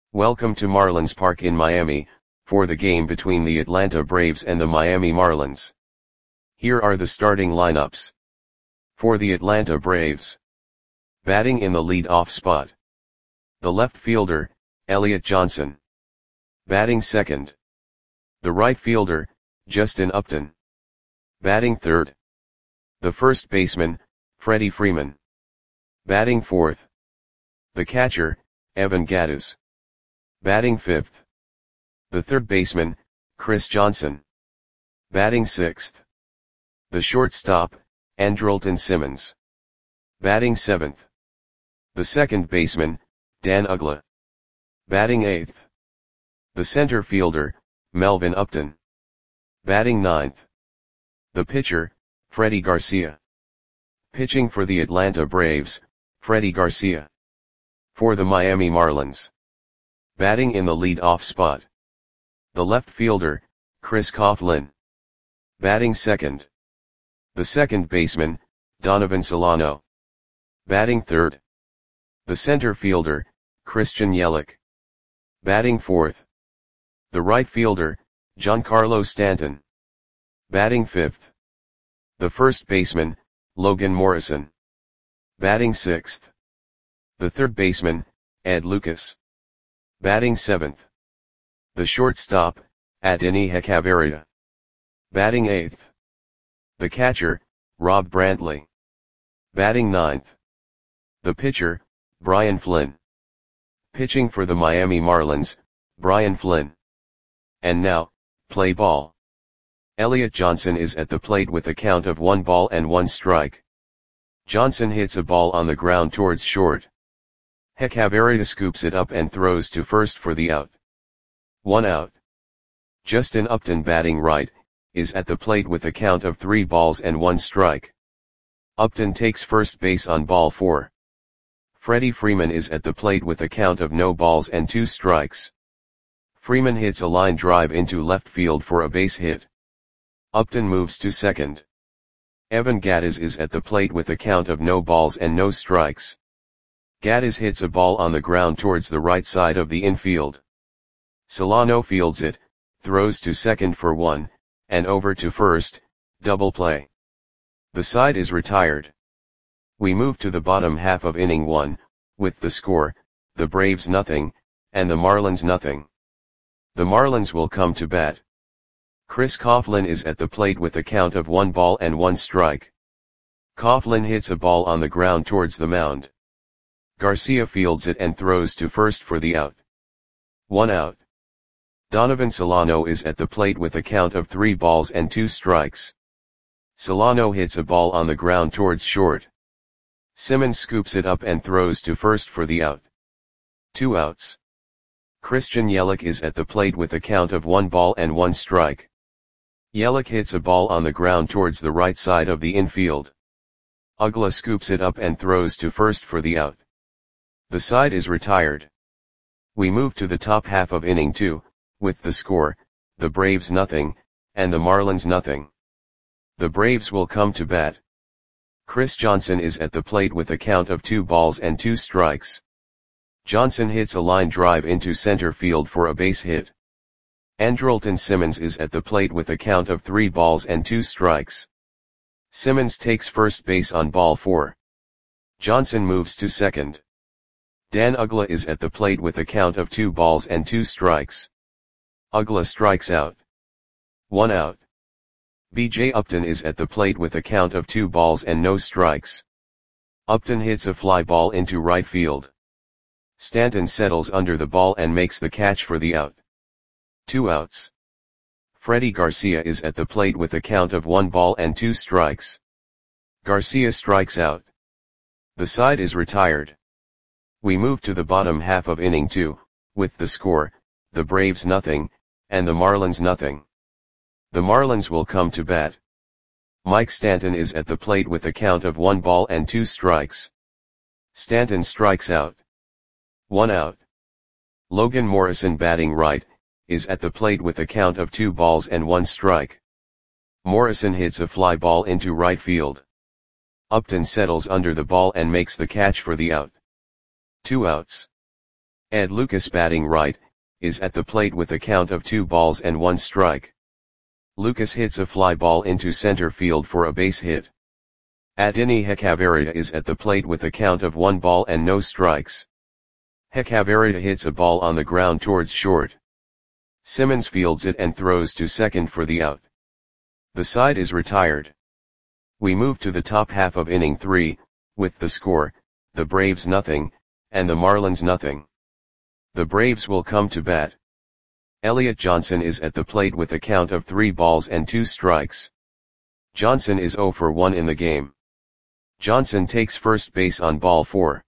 Welcome to Marlins Park in Miami, for the game between the Atlanta Braves and the Miami Marlins. Here are the starting lineups. For the Atlanta Braves. Batting in the lead-off spot. The left fielder, Elliot Johnson. Batting second. The right fielder, Justin Upton. Batting third. The first baseman, Freddie Freeman. Batting fourth. The catcher, Evan Gattis. Batting fifth. The third baseman, Chris Johnson. Batting sixth. The shortstop, Andrelton Simmons. Batting seventh. The second baseman, Dan Uggla. Batting eighth. The center fielder, Melvin Upton. Batting ninth. The pitcher, Freddie Garcia. Pitching for the Atlanta Braves, Freddie Garcia. For the Miami Marlins. Batting in the lead-off spot. The left fielder, Chris Coughlin. Batting second. The second baseman, Donovan Solano. Batting third. The center fielder, Christian Yelich. Batting fourth. The right fielder, Giancarlo Stanton. Batting fifth. The first baseman, Logan Morrison. Batting sixth. The third baseman, Ed Lucas. Batting seventh. The shortstop, Adeiny Hechavarria. Batting eighth. The catcher, Rob Brantley. Batting ninth. The pitcher, Brian Flynn. Pitching for the Miami Marlins, Brian Flynn. And now, play ball. Elliot Johnson is at the plate with a count of 1 strike. Johnson hits a ball on the ground towards short. Hechavarria scoops it up and throws to first for the out. 1 out. Justin Upton, batting right, is at the plate with a count of 3 strike. Upton takes first base on ball 4. Freddie Freeman is at the plate with a count of 2 strikes. Freeman hits a line drive into left field for a base hit. Upton moves to second. Evan Gattis is at the plate with a count of no strikes. Gattis hits a ball on the ground towards the right side of the infield. Solano fields it, throws to second for 1, and over to first, double play. The side is retired. We move to the bottom half of inning 1, with the score, the Braves 0, and the Marlins 0. The Marlins will come to bat. Chris Coughlin is at the plate with a count of 1 strike. Coughlin hits a ball on the ground towards the mound. Garcia fields it and throws to first for the out. 1 out. Donovan Solano is at the plate with a count of 3 strikes. Solano hits a ball on the ground towards short. Simmons scoops it up and throws to first for the out. 2 outs. Christian Yelich is at the plate with a count of 1 strike. Yelich hits a ball on the ground towards the right side of the infield. Uggla scoops it up and throws to first for the out. The side is retired. We move to the top half of inning 2, with the score, the Braves 0, and the Marlins 0. The Braves will come to bat. Chris Johnson is at the plate with a count of 2 strikes. Johnson hits a line drive into center field for a base hit. Andrelton Simmons is at the plate with a count of 3 strikes. Simmons takes first base on ball 4. Johnson moves to second. Dan Uggla is at the plate with a count of 2 strikes. Uggla strikes out. 1 out. B.J. Upton is at the plate with a count of 2 no strikes. Upton hits a fly ball into right field. Stanton settles under the ball and makes the catch for the out. 2 outs. Freddie Garcia is at the plate with a count of 1 strikes. Garcia strikes out. The side is retired. We move to the bottom half of inning 2, with the score, the Braves 0, and the Marlins 0. The Marlins will come to bat. Mike Stanton is at the plate with a count of 1 strikes. Stanton strikes out. 1 out. Logan Morrison, batting right, is at the plate with a count of 2 strike. Morrison hits a fly ball into right field. Upton settles under the ball and makes the catch for the out. 2 outs. Ed Lucas batting right, is at the plate with a count of 2 balls and 1 strike. Lucas hits a fly ball into center field for a base hit. Adeiny Hechavarria is at the plate with a count of 1 ball and no strikes. Hechavarria hits a ball on the ground towards short. Simmons fields it and throws to second for the out. The side is retired. We move to the top half of inning 3, with the score, the Braves nothing, and the Marlins nothing. The Braves will come to bat. Elliot Johnson is at the plate with a count of 3 balls and 2 strikes. Johnson is 0 for 1 in the game. Johnson takes first base on ball 4.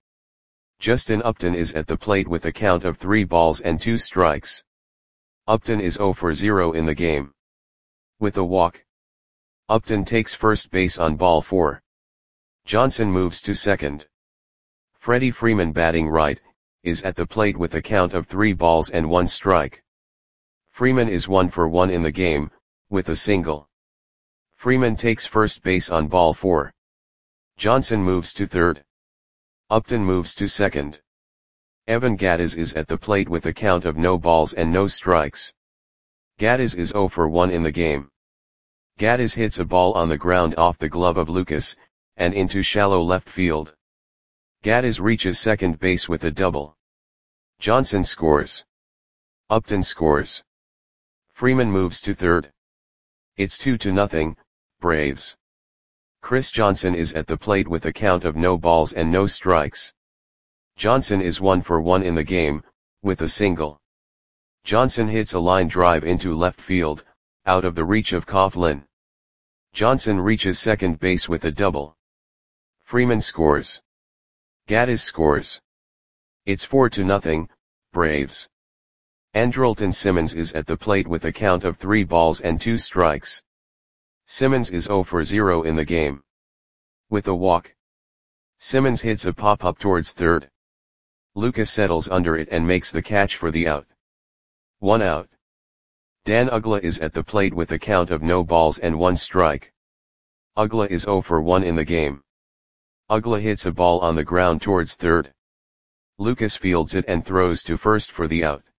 Justin Upton is at the plate with a count of 3 balls and 2 strikes. Upton is 0 for 0 in the game. With a walk, Upton takes first base on ball 4. Johnson moves to second. Freddie Freeman batting right, is at the plate with a count of 3 balls and 1 strike. Freeman is 1 for 1 in the game, with a single. Freeman takes first base on ball 4. Johnson moves to third. Upton moves to second. Evan Gattis is at the plate with a count of no balls and no strikes. Gattis is 0 for 1 in the game. Gattis hits a ball on the ground off the glove of Lucas, and into shallow left field. Gattis reaches second base with a double. Johnson scores. Upton scores. Freeman moves to third. It's 2-0, Braves. Chris Johnson is at the plate with a count of no balls and no strikes. Johnson is 1 for 1 in the game, with a single. Johnson hits a line drive into left field, out of the reach of Coughlin. Johnson reaches second base with a double. Freeman scores. Gattis scores. It's 4-0, Braves. Andrelton Simmons is at the plate with a count of 3 balls and 2 strikes. Simmons is 0 for 0 in the game. With a walk, Simmons hits a pop-up towards third. Lucas settles under it and makes the catch for the out. 1 out. Dan Uggla is at the plate with a count of no balls and 1 strike. Uggla is 0 for 1 in the game. Uggla hits a ball on the ground towards third. Lucas fields it and throws to first for the out.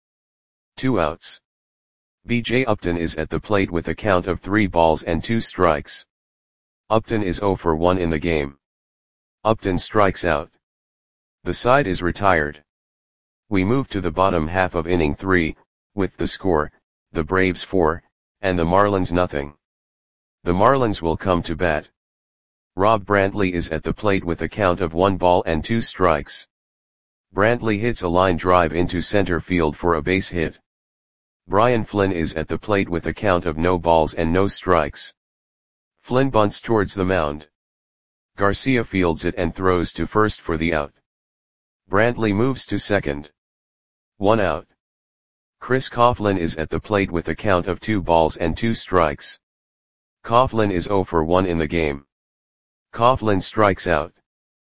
2 outs. B.J. Upton is at the plate with a count of 3 balls and 2 strikes. Upton is 0 for 1 in the game. Upton strikes out. The side is retired. We move to the bottom half of inning 3, with the score, the Braves 4, and the Marlins nothing. The Marlins will come to bat. Rob Brantley is at the plate with a count of 1 ball and 2 strikes. Brantley hits a line drive into center field for a base hit. Brian Flynn is at the plate with a count of no balls and no strikes. Flynn bunts towards the mound. Garcia fields it and throws to first for the out. Brantley moves to second. 1 out. Chris Coughlin is at the plate with a count of 2 balls and 2 strikes. Coughlin is 0 for 1 in the game. Coughlin strikes out.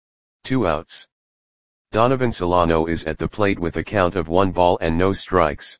2 outs. Donovan Solano is at the plate with a count of 1 ball and no strikes.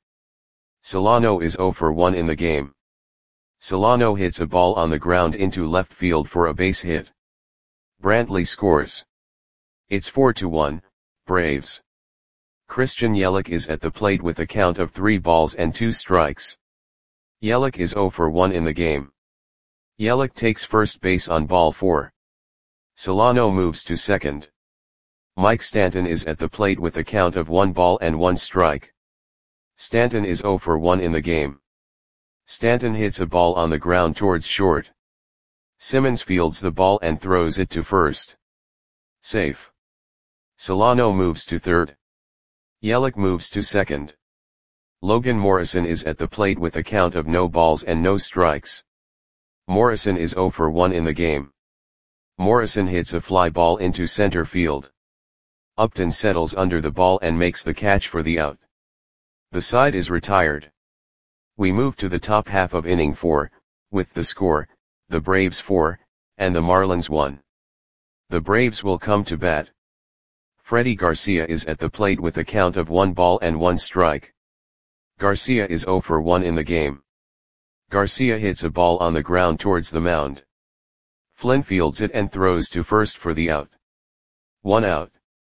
Solano is 0 for 1 in the game. Solano hits a ball on the ground into left field for a base hit. Brantley scores. It's 4-1, Braves. Christian Yelich is at the plate with a count of 3 balls and 2 strikes. Yelich is 0 for 1 in the game. Yelich takes first base on ball 4. Solano moves to second. Mike Stanton is at the plate with a count of 1 ball and 1 strike. Stanton is 0 for 1 in the game. Stanton hits a ball on the ground towards short. Simmons fields the ball and throws it to first. Safe. Solano moves to third. Yelich moves to second. Logan Morrison is at the plate with a count of no balls and no strikes. Morrison is 0 for 1 in the game. Morrison hits a fly ball into center field. Upton settles under the ball and makes the catch for the out. The side is retired. We move to the top half of inning 4, with the score, the Braves 4, and the Marlins 1. The Braves will come to bat. Freddie Garcia is at the plate with a count of 1 ball and 1 strike. Garcia is 0 for 1 in the game. Garcia hits a ball on the ground towards the mound. Flynn fields it and throws to first for the out. 1 out.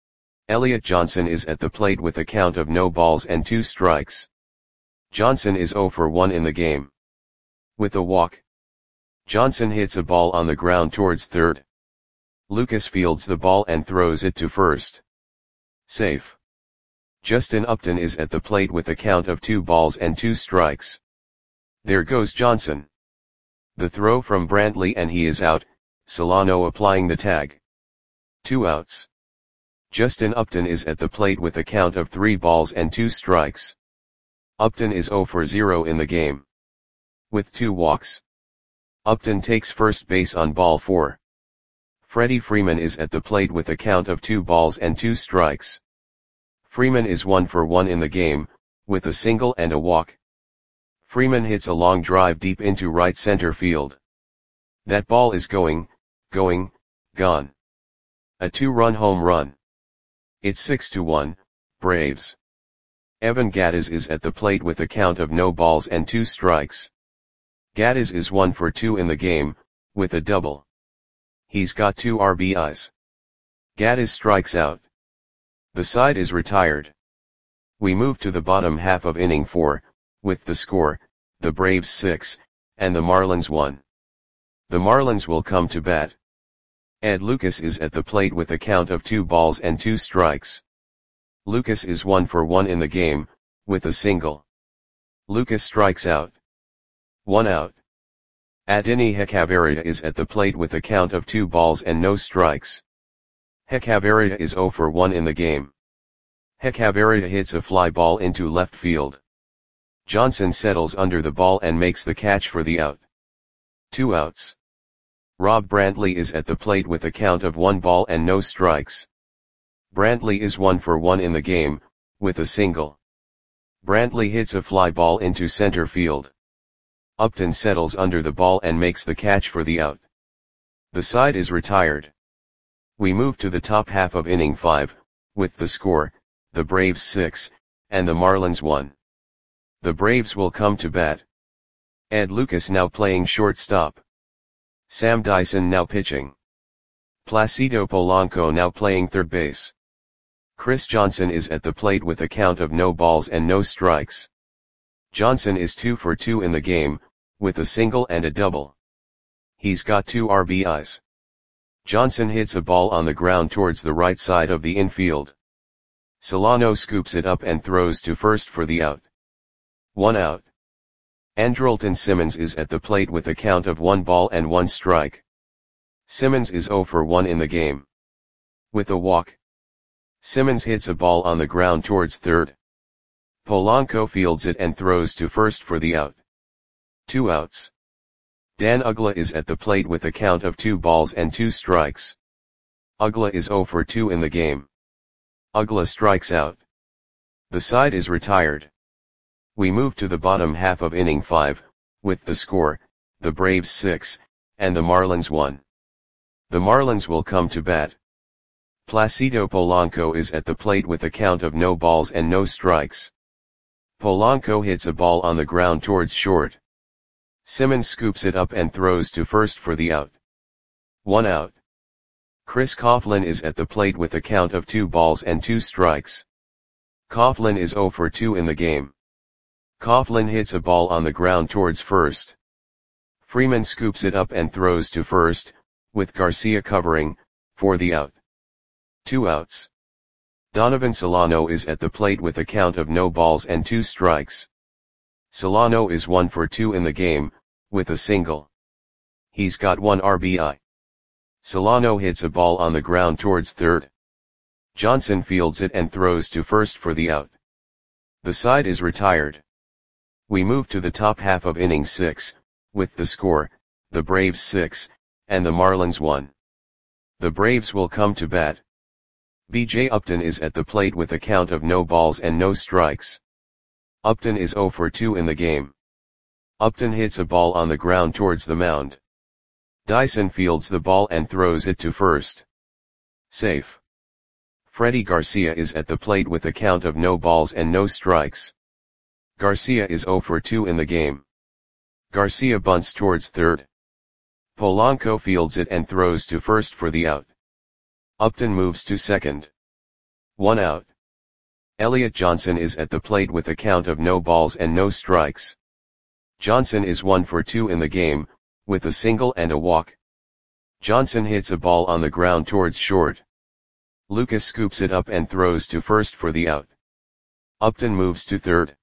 Elliot Johnson is at the plate with a count of no balls and 2 strikes. Johnson is 0 for 1 in the game. With a walk, Johnson hits a ball on the ground towards third. Lucas fields the ball and throws it to first. Safe. Justin Upton is at the plate with a count of 2 balls and 2 strikes. There goes Johnson. The throw from Brantley and he is out, Solano applying the tag. 2 outs. Justin Upton is at the plate with a count of 3 balls and 2 strikes. Upton is 0 for 0 in the game. With 2 walks, Upton takes first base on ball 4. Freddie Freeman is at the plate with a count of 2 balls and 2 strikes. Freeman is 1 for 1 in the game, with a single and a walk. Freeman hits a long drive deep into right center field. That ball is gone. A 2-run home run. It's 6-1, Braves. Evan Gattis is at the plate with a count of no balls and 2 strikes. Gattis is 1 for 2 in the game, with a double. He's got 2 RBIs. Gattis strikes out. The side is retired. We move to the bottom half of inning 4, with the score, the Braves 6, and the Marlins 1. The Marlins will come to bat. Ed Lucas is at the plate with a count of 2 balls and 2 strikes. Lucas is 1 for 1 in the game, with a single. Lucas strikes out. 1 out. Adeiny Hechavarria is at the plate with a count of 2 balls and no strikes. Hechavarria is 0 for 1 in the game. Hechavarria hits a fly ball into left field. Johnson settles under the ball and makes the catch for the out. 2 outs. Rob Brantley is at the plate with a count of 1 ball and no strikes. Brantley is 1 for 1 in the game, with a single. Brantley hits a fly ball into center field. Upton settles under the ball and makes the catch for the out. The side is retired. We move to the top half of inning 5, with the score, the Braves 6, and the Marlins 1. The Braves will come to bat. Ed Lucas now playing shortstop. Sam Dyson now pitching. Placido Polanco now playing third base. Chris Johnson is at the plate with a count of no balls and no strikes. Johnson is 2 for 2 in the game, with a single and a double. He's got 2 RBIs. Johnson hits a ball on the ground towards the right side of the infield. Solano scoops it up and throws to first for the out. 1 out. Andrelton Simmons is at the plate with a count of 1 ball and 1 strike. Simmons is 0 for 1 in the game. With a walk, Simmons hits a ball on the ground towards third. Polanco fields it and throws to first for the out. 2 outs. Dan Uggla is at the plate with a count of 2 balls and 2 strikes. Uggla is 0 for 2 in the game. Uggla strikes out. The side is retired. We move to the bottom half of inning 5, with the score, the Braves 6, and the Marlins 1. The Marlins will come to bat. Placido Polanco is at the plate with a count of no balls and no strikes. Polanco hits a ball on the ground towards short. Simmons scoops it up and throws to first for the out. 1 out. Chris Coughlin is at the plate with a count of 2 balls and 2 strikes. Coughlin is 0 for 2 in the game. Coughlin hits a ball on the ground towards first. Freeman scoops it up and throws to first, with Garcia covering, for the out. 2 outs. Donovan Solano is at the plate with a count of no balls and 2 strikes. Solano is 1 for 2 in the game, with a single. He's got 1 RBI. Solano hits a ball on the ground towards third. Johnson fields it and throws to first for the out. The side is retired. We move to the top half of inning 6, with the score, the Braves 6, and the Marlins 1. The Braves will come to bat. B.J. Upton is at the plate with a count of no balls and no strikes. Upton is 0 for 2 in the game. Upton hits a ball on the ground towards the mound. Dyson fields the ball and throws it to first. Safe. Freddie Garcia is at the plate with a count of no balls and no strikes. Garcia is 0 for 2 in the game. Garcia bunts towards third. Polanco fields it and throws to first for the out. Upton moves to second. 1 out. Elliot Johnson is at the plate with a count of no balls and no strikes. Johnson is 1 for 2 in the game, with a single and a walk. Johnson hits a ball on the ground towards short. Lucas scoops it up and throws to first for the out. Upton moves to third.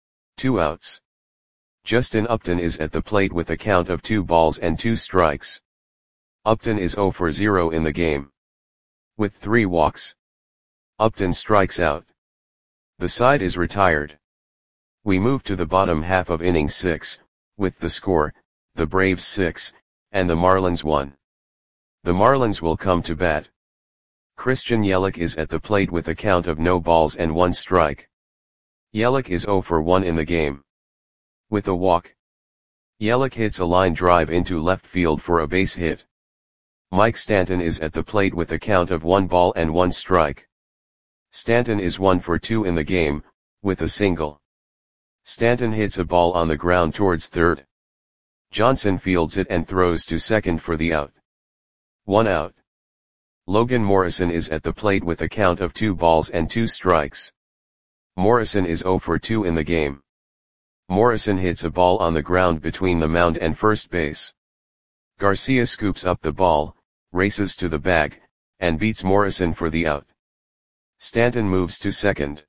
2 outs. Justin Upton is at the plate with a count of 2 balls and 2 strikes. Upton is 0 for 0 in the game. With 3 walks, Upton strikes out. The side is retired. We move to the bottom half of inning 6, with the score, the Braves 6, and the Marlins 1. The Marlins will come to bat. Christian Yelich is at the plate with a count of no balls and 1 strike. Yelich is 0 for 1 in the game. With a walk, Yelich hits a line drive into left field for a base hit. Mike Stanton is at the plate with a count of 1 ball and 1 strike. Stanton is 1 for 2 in the game, with a single. Stanton hits a ball on the ground towards third. Johnson fields it and throws to second for the out. 1 out. Logan Morrison is at the plate with a count of 2 balls and 2 strikes. Morrison is 0 for 2 in the game. Morrison hits a ball on the ground between the mound and first base. Garcia scoops up the ball, races to the bag, and beats Morrison for the out. Stanton moves to second.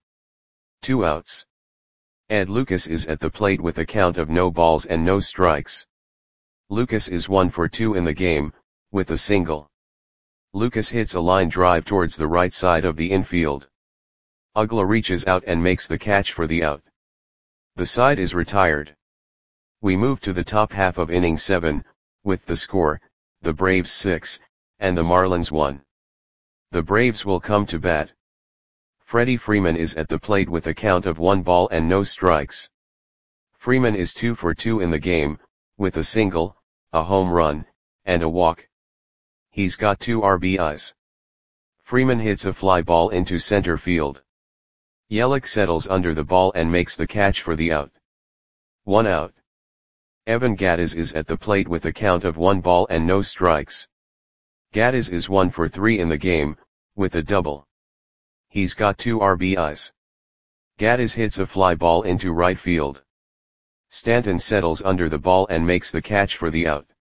2 outs. Ed Lucas is at the plate with a count of no balls and no strikes. Lucas is 1 for 2 in the game, with a single. Lucas hits a line drive towards the right side of the infield. Uggla reaches out and makes the catch for the out. The side is retired. We move to the top half of inning 7, with the score, the Braves 6, and the Marlins 1. The Braves will come to bat. Freddie Freeman is at the plate with a count of 1 ball and no strikes. Freeman is 2 for 2 in the game, with a single, a home run, and a walk. He's got 2 RBIs. Freeman hits a fly ball into center field. Yelich settles under the ball and makes the catch for the out. 1 out. Evan Gattis is at the plate with a count of 1 ball and no strikes. Gattis is 1 for 3 in the game, with a double. He's got 2 RBIs. Gattis hits a fly ball into right field. Stanton settles under the ball and makes the catch for the out.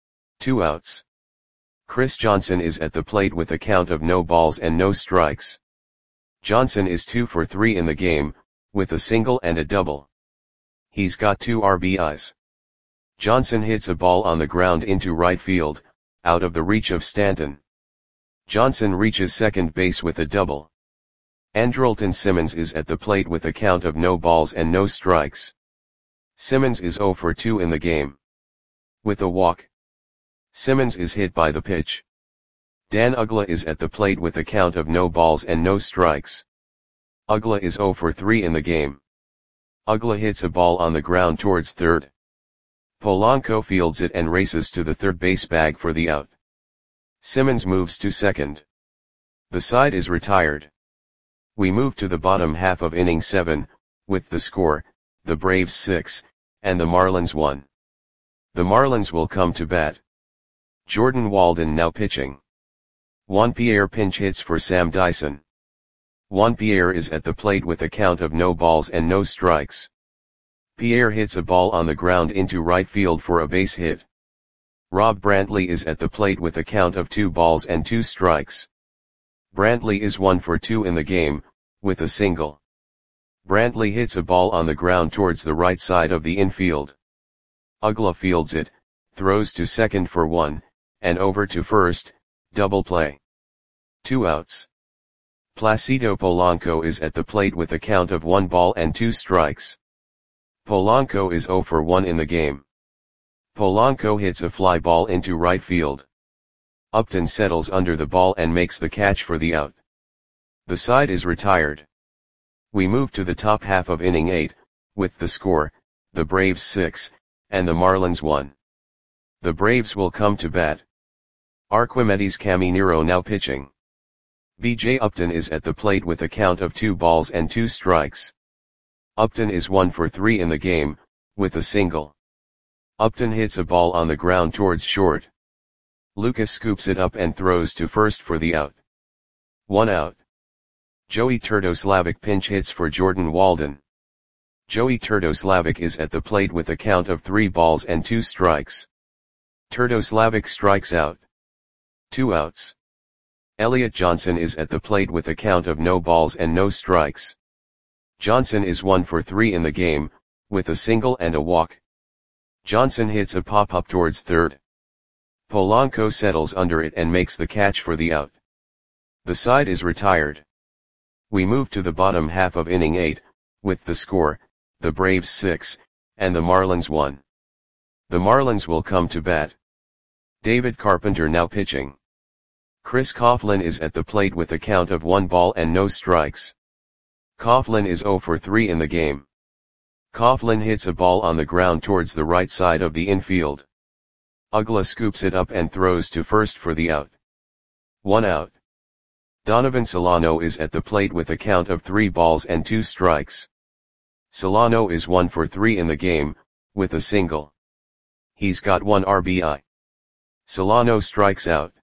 2 outs. Chris Johnson is at the plate with a count of no balls and no strikes. Johnson is 2 for 3 in the game, with a single and a double. He's got 2 RBIs. Johnson hits a ball on the ground into right field, out of the reach of Stanton. Johnson reaches second base with a double. Andrelton Simmons is at the plate with a count of no balls and no strikes. Simmons is 0 for 2 in the game. With a walk, Simmons is hit by the pitch. Dan Uggla is at the plate with a count of no balls and no strikes. Uggla is 0 for 3 in the game. Uggla hits a ball on the ground towards third. Polanco fields it and races to the third base bag for the out. Simmons moves to second. The side is retired. We move to the bottom half of inning 7, with the score, the Braves 6, and the Marlins 1. The Marlins will come to bat. Jordan Walden now pitching. Juan Pierre pinch hits for Sam Dyson. Juan Pierre is at the plate with a count of no balls and no strikes. Pierre hits a ball on the ground into right field for a base hit. Rob Brantley is at the plate with a count of 2 balls and 2 strikes. Brantley is 1 for 2 in the game, with a single. Brantley hits a ball on the ground towards the right side of the infield. Uggla fields it, throws to second for 1, and over to first, double play. 2 outs. Placido Polanco is at the plate with a count of 1 ball and 2 strikes. Polanco is 0 for 1 in the game. Polanco hits a fly ball into right field. Upton settles under the ball and makes the catch for the out. The side is retired. We move to the top half of inning 8, with the score, the Braves 6, and the Marlins 1. The Braves will come to bat. Arquimedes Caminero now pitching. B.J. Upton is at the plate with a count of 2 balls and 2 strikes. Upton is 1 for 3 in the game, with a single. Upton hits a ball on the ground towards short. Lucas scoops it up and throws to first for the out. 1 out. Joey Turdoslavic pinch hits for Jordan Walden. Joey Turdoslavic is at the plate with a count of 3 balls and 2 strikes. Turdoslavic strikes out. 2 outs. Elliot Johnson is at the plate with a count of no balls and no strikes. Johnson is 1 for 3 in the game, with a single and a walk. Johnson hits a pop-up towards third. Polanco settles under it and makes the catch for the out. The side is retired. We move to the bottom half of inning 8, with the score, the Braves 6, and the Marlins 1. The Marlins will come to bat. David Carpenter now pitching. Chris Coughlin is at the plate with a count of 1 ball and no strikes. Coughlin is 0 for 3 in the game. Coughlin hits a ball on the ground towards the right side of the infield. Uggla scoops it up and throws to first for the out. 1 out. Donovan Solano is at the plate with a count of 3 balls and 2 strikes. Solano is 1 for 3 in the game, with a single. He's got 1 RBI. Solano strikes out.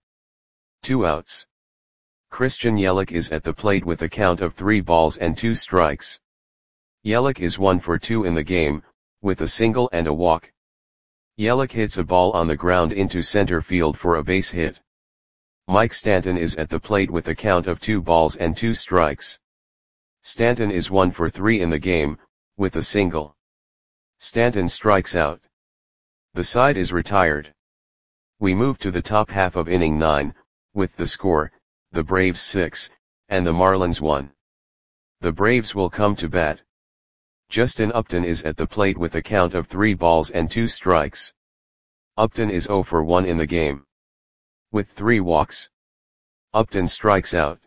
2 outs. Christian Yelich is at the plate with a count of 3 balls and 2 strikes. Yelich is 1 for 2 in the game, with a single and a walk. Yelich hits a ball on the ground into center field for a base hit. Mike Stanton is at the plate with a count of 2 balls and 2 strikes. Stanton is 1 for 3 in the game, with a single. Stanton strikes out. The side is retired. We move to the top half of inning 9, with the score, the Braves 6, and the Marlins 1. The Braves will come to bat. Justin Upton is at the plate with a count of 3 balls and 2 strikes. Upton is 0 for 1 in the game. With 3 walks. Upton strikes out.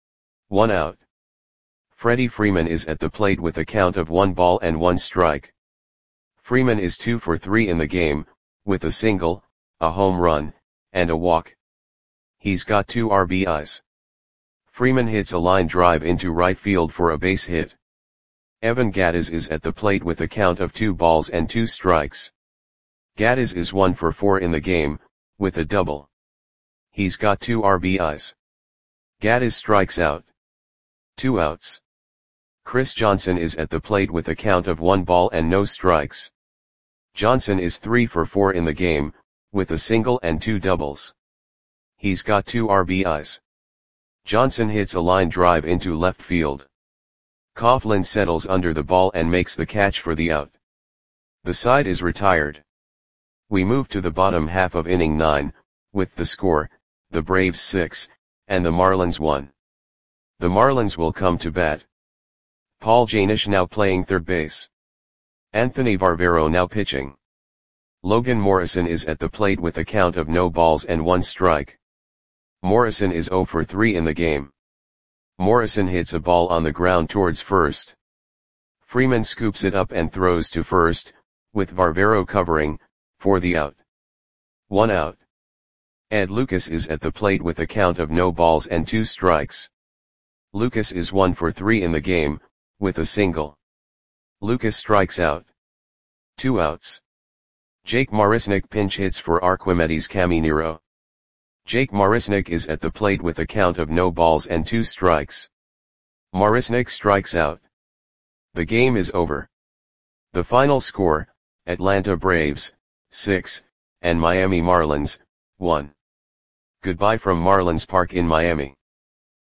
1 out. Freddie Freeman is at the plate with a count of 1 ball and 1 strike. Freeman is 2 for 3 in the game, with a single, a home run, and a walk. He's got 2 RBIs. Freeman hits a line drive into right field for a base hit. Evan Gattis is at the plate with a count of 2 balls and 2 strikes. Gattis is 1 for 4 in the game, with a double. He's got 2 RBIs. Gattis strikes out. 2 outs. Chris Johnson is at the plate with a count of 1 ball and no strikes. Johnson is 3 for 4 in the game, with a single and 2 doubles. He's got 2 RBIs. Johnson hits a line drive into left field. Coughlin settles under the ball and makes the catch for the out. The side is retired. We move to the bottom half of inning 9, with the score, the Braves 6, and the Marlins 1. The Marlins will come to bat. Paul Janish now playing third base. Anthony Varvero now pitching. Logan Morrison is at the plate with a count of no balls and 1 strike. Morrison is 0 for 3 in the game. Morrison hits a ball on the ground towards first. Freeman scoops it up and throws to first, with Varvero covering, for the out. 1 out. Ed Lucas is at the plate with a count of no balls and 2 strikes. Lucas is 1 for 3 in the game, with a single. Lucas strikes out. 2 outs. Jake Marisnick pinch hits for Archimedes Caminero. Jake Marisnick is at the plate with a count of no balls and 2 strikes. Marisnick strikes out. The game is over. The final score, Atlanta Braves, 6, and Miami Marlins, 1. Goodbye from Marlins Park in Miami.